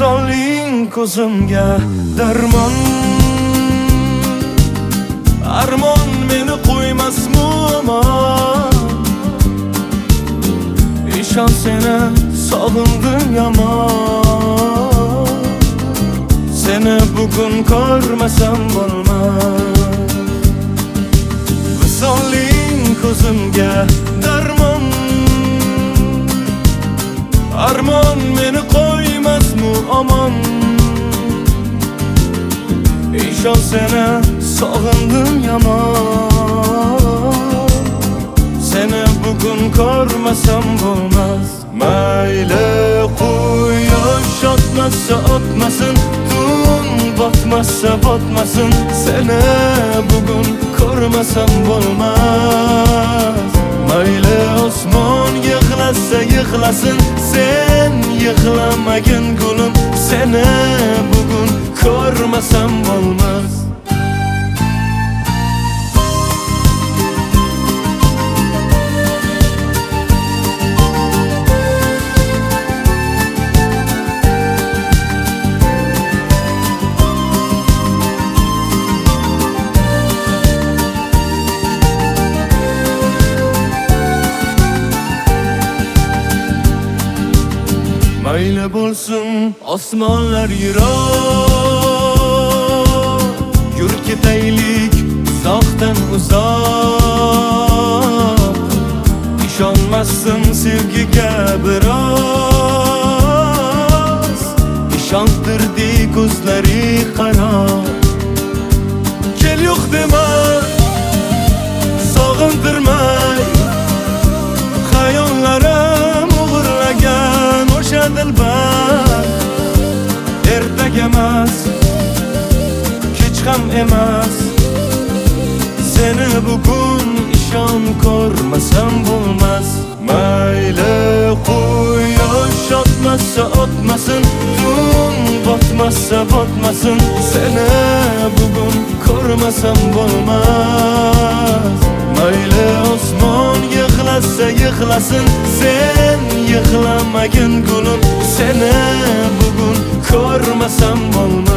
Visoling ko'zimga darmon, armon meni qo'ymasmi omon. Ishon seni sog'indim yomon, seni bugun ko'rmasam bo'lmas. Visoling ko'zimga darmon, armon meni qo'ymasmi omon. Ishon seni sog'indim yomon, seni bugun ko'rmasam bo'lmas. Mayli quyosh otmasa otmasin, tun botmasa botmasin, seni bugun ko'rmasam bo'lmas. Mayli osmon yig'lasa yig'lasin, sen yig'lamagin gulim, seni bugun ko'rmasam bo'lmas. Mayli bo'lsin osmonlar yiroq, yur ketaylik uzoqdan uzoq. İshonmassin sevgiga biroz, ishontirdi ko'zlari qaro. Kel yo'q dema, sog'intirmay, xayollarim o'g'irlagan o'sha dilbar. Ertak emas, kech ham emas, seni bugun ishon ko'rmasam bo'lmas. Mayli quyosh otmasa otmasin, tun botmasa botmasin, seni bugun ko'rmasam bo'lmas. Mayli osmon yig'lasa yig'lasin, sen yig'lamagin gulim, seni bugun ko'rmasam bo'lmas.